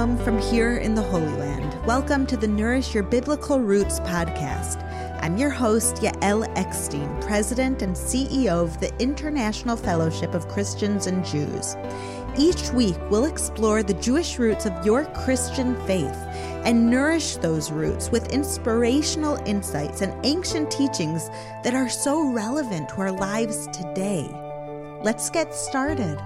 Shalom from here in the Holy Land. Welcome to the Nourish Your Biblical Roots podcast. I'm your host, Yael Eckstein, President and CEO of the International Fellowship of Christians and Jews. Each week, we'll explore the Jewish roots of your Christian faith and nourish those roots with inspirational insights and ancient teachings that are so relevant to our lives today. Let's get started.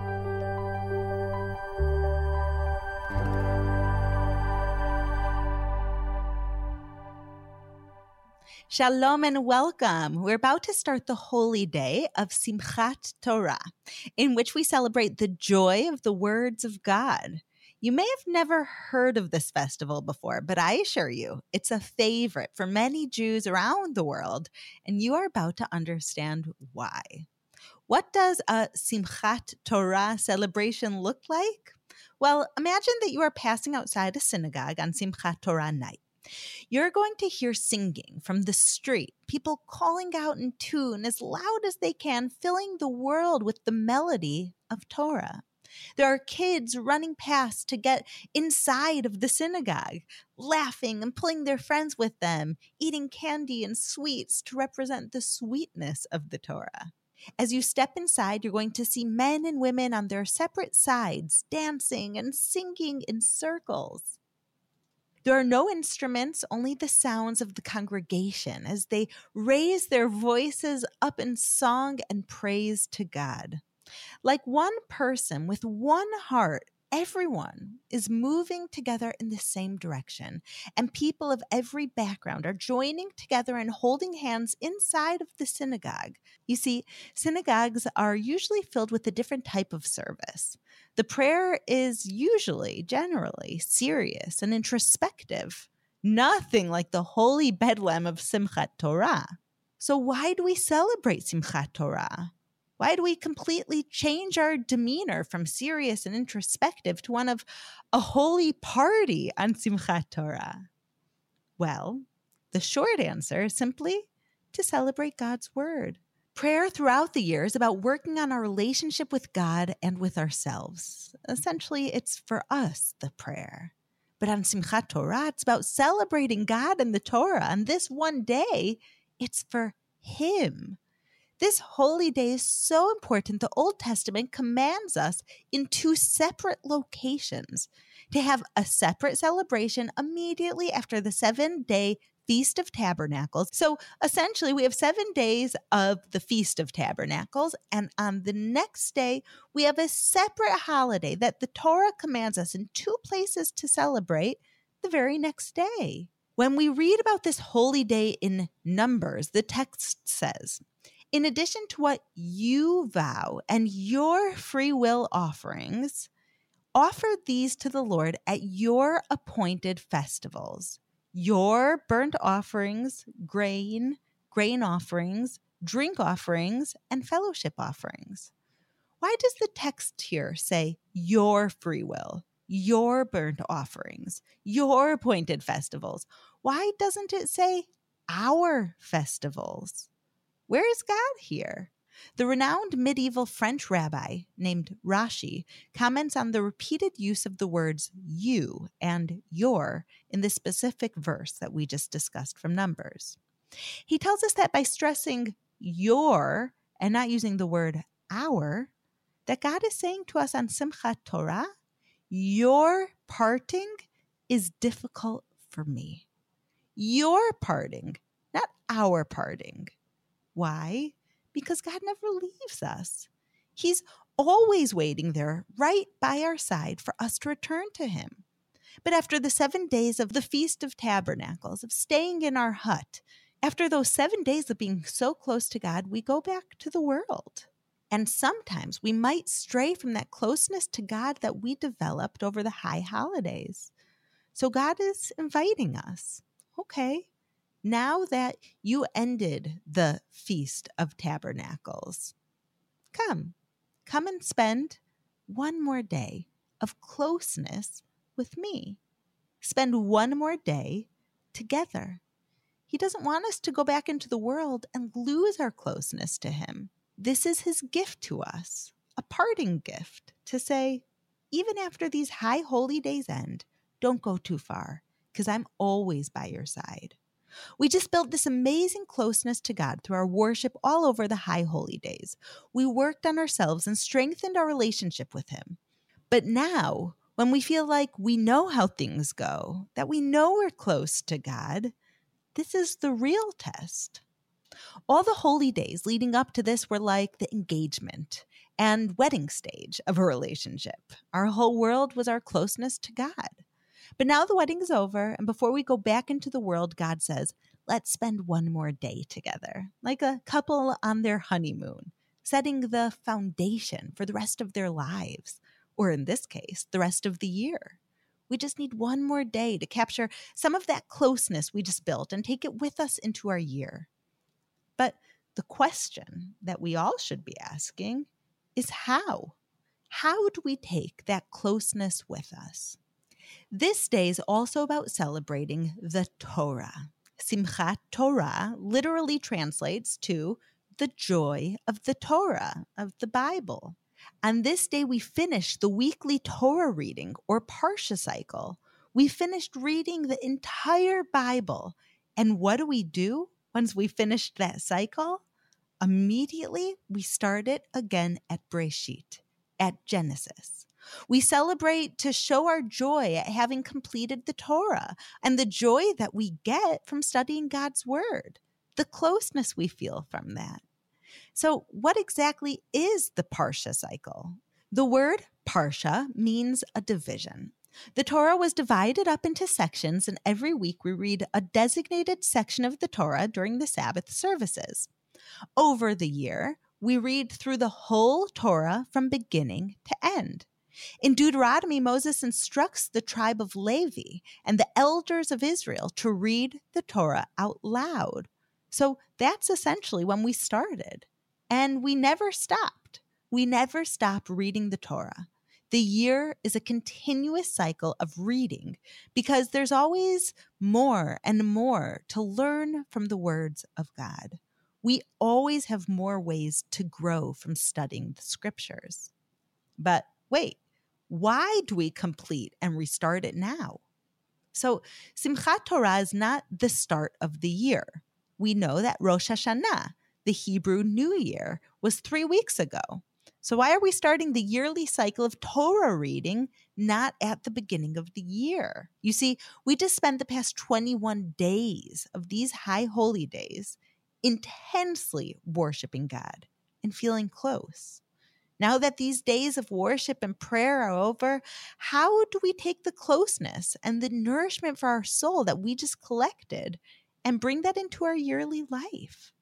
Shalom and welcome. We're about to start the holy day of Simchat Torah, in which we celebrate the joy of the words of God. You may have never heard of this festival before, but I assure you, it's a favorite for many Jews around the world, and you are about to understand why. What does a Simchat Torah celebration look like? Well, imagine that you are passing outside a synagogue on Simchat Torah night. You're going to hear singing from the street, people calling out in tune as loud as they can, filling the world with the melody of Torah. There are kids running past to get inside of the synagogue, laughing and pulling their friends with them, eating candy and sweets to represent the sweetness of the Torah. As you step inside, you're going to see men and women on their separate sides, dancing and singing in circles. There are no instruments, only the sounds of the congregation as they raise their voices up in song and praise to God. Like one person with one heart, everyone is moving together in the same direction, and people of every background are joining together and holding hands inside of the synagogue. You see, synagogues are usually filled with a different type of service. The prayer is generally serious and introspective, nothing like the holy bedlam of Simchat Torah. So why do we celebrate Simchat Torah? Why do we completely change our demeanor from serious and introspective to one of a holy party on Simchat Torah? Well, the short answer is simply to celebrate God's word. Prayer throughout the year is about working on our relationship with God and with ourselves. Essentially, it's for us, the prayer. But on Simchat Torah, it's about celebrating God and the Torah. On this one day, it's for Him. This holy day is so important, the Old Testament commands us in two separate locations to have a separate celebration immediately after the 7-day Feast of Tabernacles. So essentially, we have 7 days of the Feast of Tabernacles, and on the next day, we have a separate holiday that the Torah commands us in two places to celebrate the very next day. When we read about this holy day in Numbers, the text says, "In addition to what you vow and your free will offerings, offer these to the Lord at your appointed festivals, your burnt offerings, grain offerings, drink offerings, and fellowship offerings." Why does the text here say your free will, your burnt offerings, your appointed festivals? Why doesn't it say our festivals? Where is God here? The renowned medieval French rabbi named Rashi comments on the repeated use of the words you and your in the specific verse that we just discussed from Numbers. He tells us that by stressing your and not using the word our, that God is saying to us on Simchat Torah, your parting is difficult for me. Your parting, not our parting. Why? Because God never leaves us. He's always waiting there right by our side for us to return to Him. But after the 7 days of the Feast of Tabernacles, of staying in our hut, after those 7 days of being so close to God, we go back to the world. And sometimes we might stray from that closeness to God that we developed over the high holidays. So God is inviting us. Okay. Now that you ended the Feast of Tabernacles, come and spend one more day of closeness with me. Spend one more day together. He doesn't want us to go back into the world and lose our closeness to Him. This is His gift to us, a parting gift to say, even after these high holy days end, don't go too far, because I'm always by your side. We just built this amazing closeness to God through our worship all over the high holy days. We worked on ourselves and strengthened our relationship with Him. But now, when we feel like we know how things go, that we know we're close to God, this is the real test. All the holy days leading up to this were like the engagement and wedding stage of a relationship. Our whole world was our closeness to God. But now the wedding is over, and before we go back into the world, God says, let's spend one more day together, like a couple on their honeymoon, setting the foundation for the rest of their lives, or in this case, the rest of the year. We just need one more day to capture some of that closeness we just built and take it with us into our year. But the question that we all should be asking is how? How do we take that closeness with us? This day is also about celebrating the Torah. Simchat Torah literally translates to the joy of the Torah, of the Bible. On this day, we finish the weekly Torah reading or Parsha cycle. We finished reading the entire Bible. And what do we do once we finished that cycle? Immediately, we start it again at Breshit, at Genesis. We celebrate to show our joy at having completed the Torah and the joy that we get from studying God's Word, the closeness we feel from that. So what exactly is the Parsha cycle? The word Parsha means a division. The Torah was divided up into sections, and every week we read a designated section of the Torah during the Sabbath services. Over the year, we read through the whole Torah from beginning to end. In Deuteronomy, Moses instructs the tribe of Levi and the elders of Israel to read the Torah out loud. So that's essentially when we started. And we never stopped. We never stopped reading the Torah. The year is a continuous cycle of reading because there's always more and more to learn from the words of God. We always have more ways to grow from studying the scriptures. But wait, why do we complete and restart it now? So Simchat Torah is not the start of the year. We know that Rosh Hashanah, the Hebrew New Year, was 3 weeks ago. So why are we starting the yearly cycle of Torah reading not at the beginning of the year? You see, we just spent the past 21 days of these high holy days intensely worshiping God and feeling close. Now that these days of worship and prayer are over, how do we take the closeness and the nourishment for our soul that we just collected and bring that into our yearly life?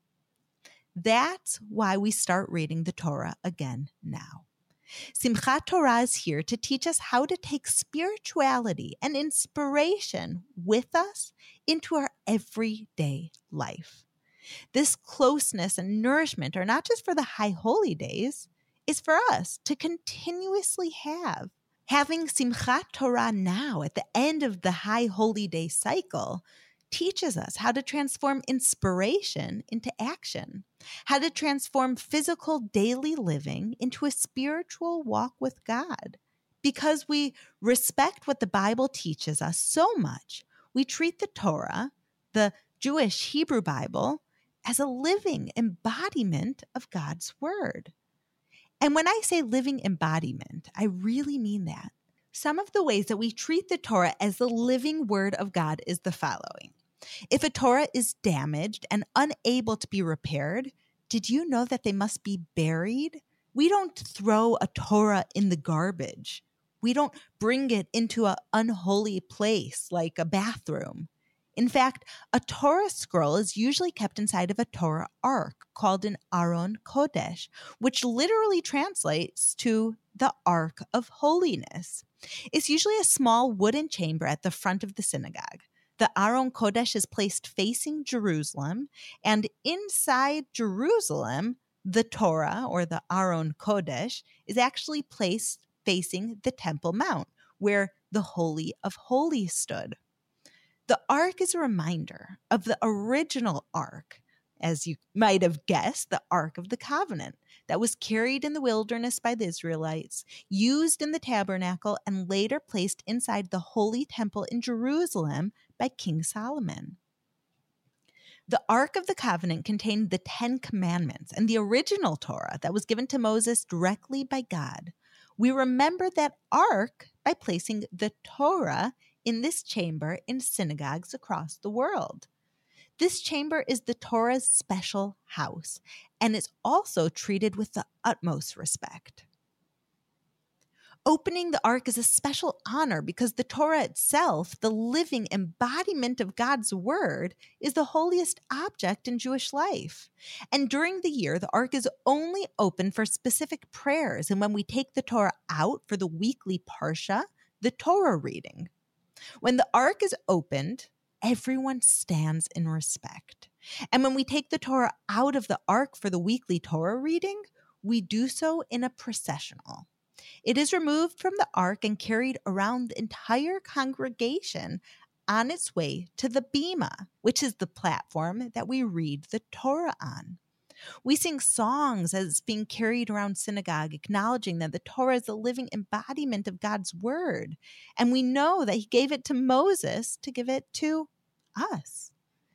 That's why we start reading the Torah again now. Simchat Torah is here to teach us how to take spirituality and inspiration with us into our everyday life. This closeness and nourishment are not just for the high holy days, it's for us to continuously have. Having Simchat Torah now at the end of the high holy day cycle teaches us how to transform inspiration into action, how to transform physical daily living into a spiritual walk with God. Because we respect what the Bible teaches us so much, we treat the Torah, the Jewish Hebrew Bible, as a living embodiment of God's Word. And when I say living embodiment, I really mean that. Some of the ways that we treat the Torah as the living Word of God is the following. If a Torah is damaged and unable to be repaired, did you know that they must be buried? We don't throw a Torah in the garbage. We don't bring it into an unholy place like a bathroom. In fact, a Torah scroll is usually kept inside of a Torah ark called an Aron Kodesh, which literally translates to the Ark of Holiness. It's usually a small wooden chamber at the front of the synagogue. The Aron Kodesh is placed facing Jerusalem, and inside Jerusalem, the Torah, or the Aron Kodesh, is actually placed facing the Temple Mount, where the Holy of Holies stood. The ark is a reminder of the original ark as you might have guessed, the Ark of the Covenant that was carried in the wilderness by the Israelites, used in the tabernacle, and later placed inside the Holy Temple in Jerusalem by King Solomon. The Ark of the Covenant contained the 10 Commandments and the original Torah that was given to Moses directly by God. We remember that Ark by placing the Torah in this chamber in synagogues across the world. This chamber is the Torah's special house, and it's also treated with the utmost respect. Opening the Ark is a special honor because the Torah itself, the living embodiment of God's word, is the holiest object in Jewish life. And during the year, the Ark is only open for specific prayers, and when we take the Torah out for the weekly Parsha, the Torah reading. When the Ark is opened, everyone stands in respect. And when we take the Torah out of the Ark for the weekly Torah reading, we do so in a processional. It is removed from the Ark and carried around the entire congregation on its way to the Bima, which is the platform that we read the Torah on. We sing songs as it's being carried around synagogue, acknowledging that the Torah is the living embodiment of God's word. And we know that he gave it to Moses to give it to us.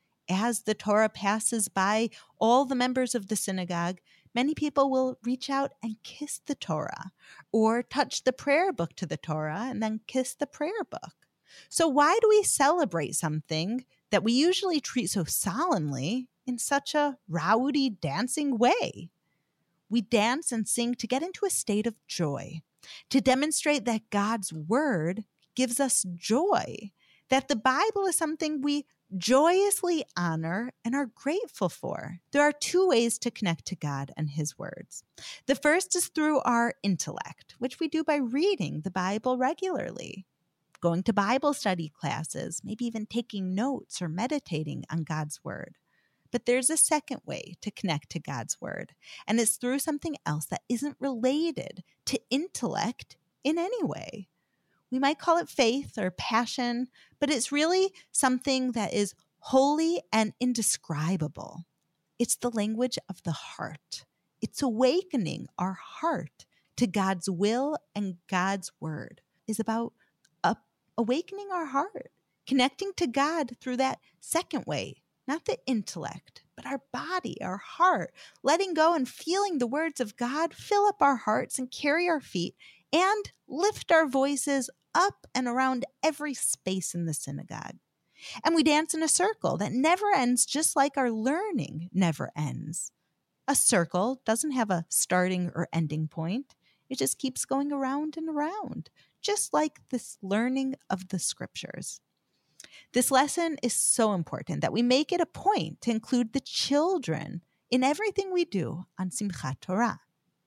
As the Torah passes by all the members of the synagogue, many people will reach out and kiss the Torah or touch the prayer book to the Torah and then kiss the prayer book. So why do we celebrate something that we usually treat so solemnly in such a rowdy, dancing way? We dance and sing to get into a state of joy, to demonstrate that God's word gives us joy, that the Bible is something we joyously honor and are grateful for. There are 2 ways to connect to God and his words. The first is through our intellect, which we do by reading the Bible regularly, going to Bible study classes, maybe even taking notes or meditating on God's word. But there's a second way to connect to God's word, and it's through something else that isn't related to intellect in any way. We might call it faith or passion, but it's really something that is holy and indescribable. It's the language of the heart. It's awakening our heart to God's will, and God's word is about awakening our heart, connecting to God through that second way, not the intellect, but our body, our heart, letting go and feeling the words of God fill up our hearts and carry our feet and lift our voices up and around every space in the synagogue. And we dance in a circle that never ends, just like our learning never ends. A circle doesn't have a starting or ending point. It just keeps going around and around, just like this learning of the scriptures. This lesson is so important that we make it a point to include the children in everything we do on Simchat Torah.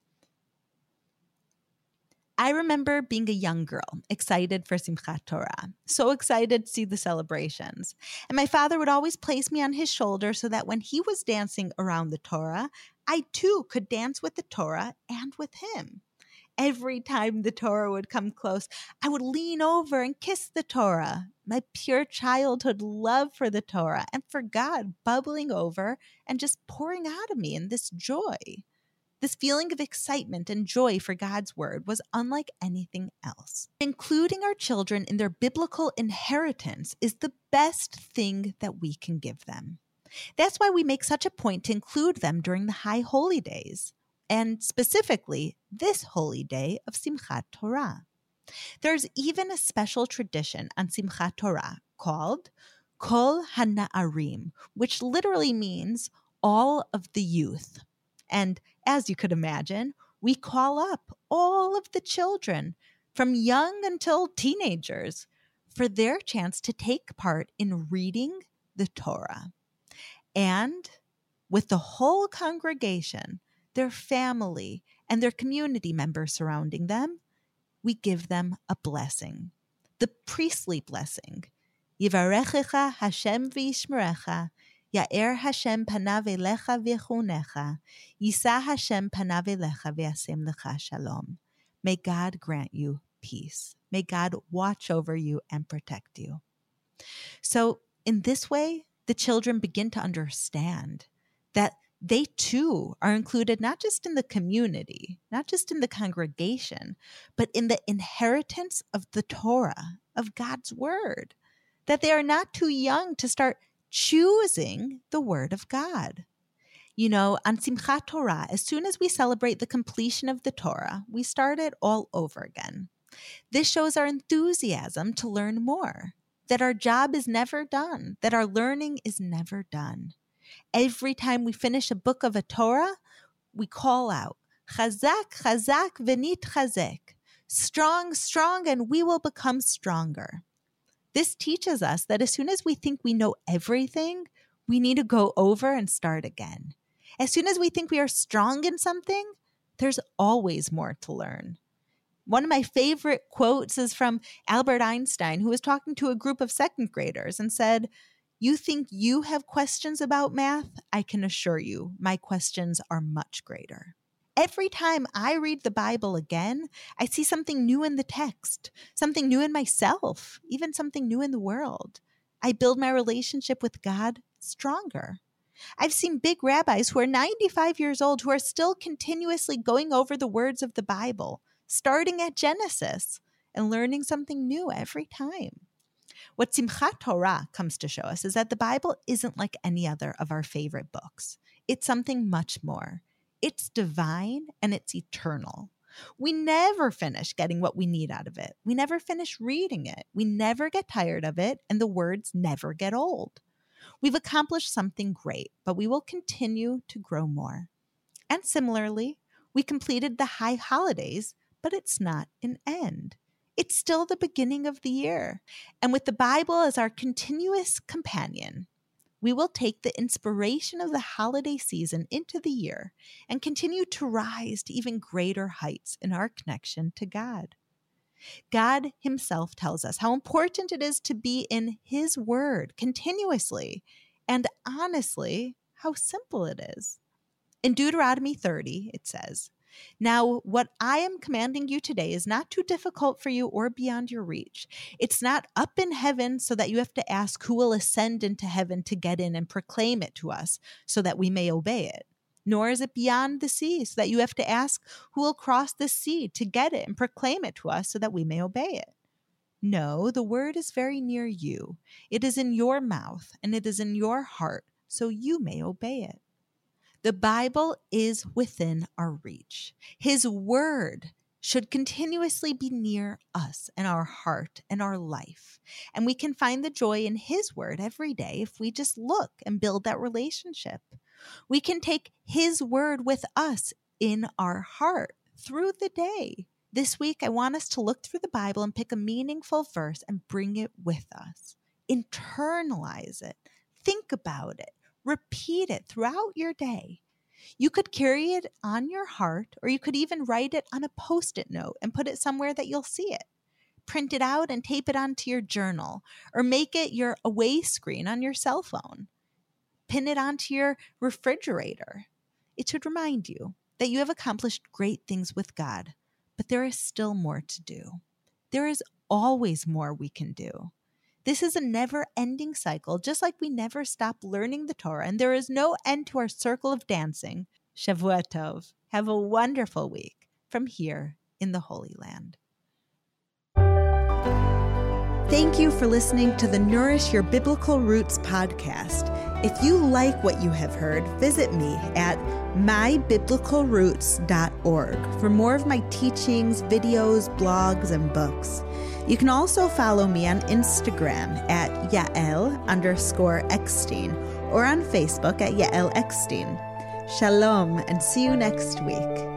I remember being a young girl, excited for Simchat Torah, so excited to see the celebrations. And my father would always place me on his shoulder so that when he was dancing around the Torah, I too could dance with the Torah and with him. Every time the Torah would come close, I would lean over and kiss the Torah. My pure childhood love for the Torah and for God bubbling over and just pouring out of me in this joy. This feeling of excitement and joy for God's word was unlike anything else. Including our children in their biblical inheritance is the best thing that we can give them. That's why we make such a point to include them during the high holy days, and specifically this holy day of Simchat Torah. There's even a special tradition on Simchat Torah called Kol HaNa'arim, which literally means all of the youth. And as you could imagine, we call up all of the children from young until teenagers for their chance to take part in reading the Torah. And with the whole congregation, their family, and their community members surrounding them, we give them a blessing, the priestly blessing. Yivarechecha Hashem v'yishmerecha, Ya'er Hashem panav elecha v'yechunecha, Yisa Hashem panav elecha v'yasem lecha shalom. May God grant you peace. May God watch over you and protect you. So in this way, the children begin to understand that they too are included not just in the community, not just in the congregation, but in the inheritance of the Torah, of God's word, that they are not too young to start choosing the word of God. You know, on Simchat Torah, as soon as we celebrate the completion of the Torah, we start it all over again. This shows our enthusiasm to learn more, that our job is never done, that our learning is never done. Every time we finish a book of a Torah, we call out, Chazak, Chazak, v'nit chazek. Strong, strong, and we will become stronger. This teaches us that as soon as we think we know everything, we need to go over and start again. As soon as we think we are strong in something, there's always more to learn. One of my favorite quotes is from Albert Einstein, who was talking to a group of second graders and said, "You think you have questions about math? I can assure you, my questions are much greater." Every time I read the Bible again, I see something new in the text, something new in myself, even something new in the world. I build my relationship with God stronger. I've seen big rabbis who are 95 years old who are still continuously going over the words of the Bible, starting at Genesis and learning something new every time. What Simchat Torah comes to show us is that the Bible isn't like any other of our favorite books. It's something much more. It's divine and it's eternal. We never finish getting what we need out of it. We never finish reading it. We never get tired of it, and the words never get old. We've accomplished something great, but we will continue to grow more. And similarly, we completed the high holidays, but it's not an end. It's still the beginning of the year. And with the Bible as our continuous companion, we will take the inspiration of the holiday season into the year and continue to rise to even greater heights in our connection to God. God himself tells us how important it is to be in his word continuously, and honestly, how simple it is. In Deuteronomy 30, it says, "Now, what I am commanding you today is not too difficult for you or beyond your reach. It's not up in heaven so that you have to ask who will ascend into heaven to get in and proclaim it to us so that we may obey it. Nor is it beyond the sea so that you have to ask who will cross the sea to get it and proclaim it to us so that we may obey it. No, the word is very near you. It is in your mouth and it is in your heart so you may obey it." The Bible is within our reach. His word should continuously be near us and our heart and our life. And we can find the joy in his word every day if we just look and build that relationship. We can take his word with us in our heart through the day. This week, I want us to look through the Bible and pick a meaningful verse and bring it with us. Internalize it. Think about it. Repeat it throughout your day. You could carry it on your heart, or you could even write it on a Post-it note and put it somewhere that you'll see it. Print it out and tape it onto your journal, or make it your away screen on your cell phone. Pin it onto your refrigerator. It should remind you that you have accomplished great things with God, but there is still more to do. There is always more we can do. This is a never-ending cycle, just like we never stop learning the Torah, and there is no end to our circle of dancing. Shavua Tov. Have a wonderful week from here in the Holy Land. Thank you for listening to the Nourish Your Biblical Roots podcast. If you like what you have heard, visit me at mybiblicalroots.org for more of my teachings, videos, blogs, and books. You can also follow me on Instagram at Yael_Eckstein or on Facebook at Yael Eckstein. Shalom and see you next week.